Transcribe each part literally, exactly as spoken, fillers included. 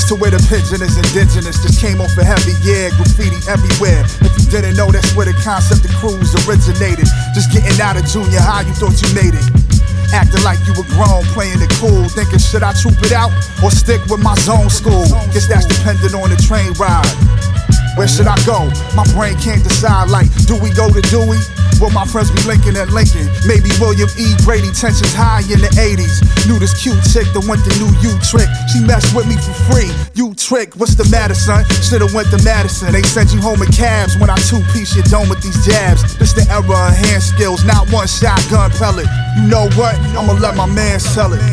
to where the pigeon is indigenous. Just came off a heavy year, graffiti everywhere. If you didn't know, that's where the concept of cruise originated. Just getting out of junior high, you thought you made it. Acting like you were grown, playing it cool. Thinking, should I troop it out or stick with my zone school? Guess that's dependent on the train ride. Where should I go? My brain can't decide, like, do we go to Dewey? Will my friends be Lincoln at Lincoln? Maybe William E. Brady, tensions high in the eighties. Knew this cute chick that went the new U-Trick. She messed with me for free. U-Trick, what's the matter, son? Should've went to Madison. They send you home in cabs when I two-piece your dome with these jabs. This the era of hand skills, not one shotgun pellet. You know what? I'ma let my man sell it.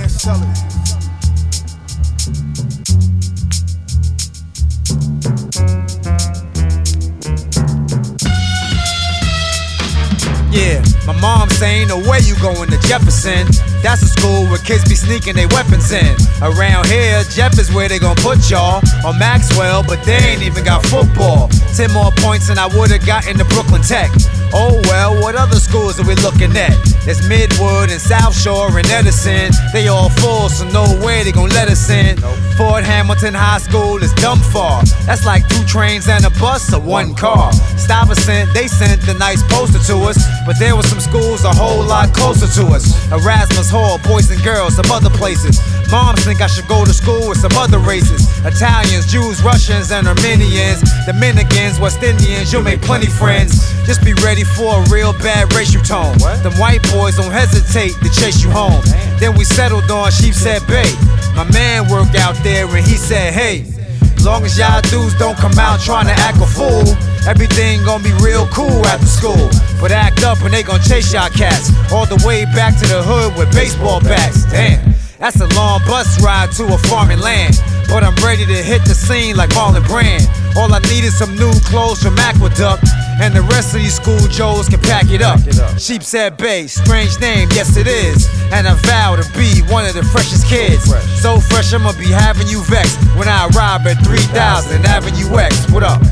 Yeah, my mom saying, no way you going to Jefferson. That's a school where kids be sneaking their weapons in. Around here, Jeff is where they gon' put y'all. Or Maxwell, but they ain't even got football. Ten more points than I would've gotten to Brooklyn Tech. Oh well, what other schools are we looking at? There's Midwood and South Shore and Edison. They all full, so no way they gon' let us in. Fort Hamilton High School is dumb far. That's like two trains and a bus or one car. Stuyvesant, they sent the nice poster to us, but there were some schools a whole lot closer to us. Erasmus Hall, Boys and Girls, some other places. Moms think I should go to school with some other races. Italians, Jews, Russians, and Armenians. Dominicans, West Indians, you'll make plenty friends. Just be ready for a real bad racial tone. Them white boys don't hesitate to chase you home. Then we settled on Sheepshead Bay. My man worked out there and he said, hey, long as y'all dudes don't come out trying to act a fool, everything gon' be real cool after school. But act up and they gon' chase y'all cats all the way back to the hood with baseball bats. Damn, that's a long bus ride to a farming land. But I'm ready to hit the scene like Marlon Brand. All I need is some new clothes from Aqueduct, and the rest of these school Joes can pack it up. Sheepshead Bay, strange name, yes it is. And I vow to be one of the freshest kids. So fresh I'ma be having you vexed when I arrive at three thousand Avenue X. What up?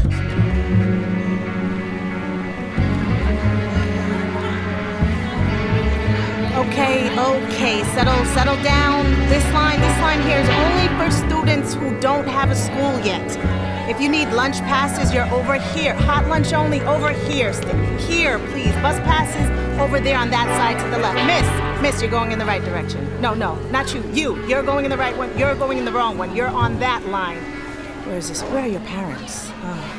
Okay, okay, settle, settle down. This line, this line here is only for students who don't have a school yet. If you need lunch passes, you're over here. Hot lunch only, over here. Stay here, please. Bus passes, over there on that side to the left. Miss, miss, you're going in the right direction. No, no, not you. You, you're going in the right one. You're going in the wrong one. You're on that line. Where is this? Where are your parents? Oh.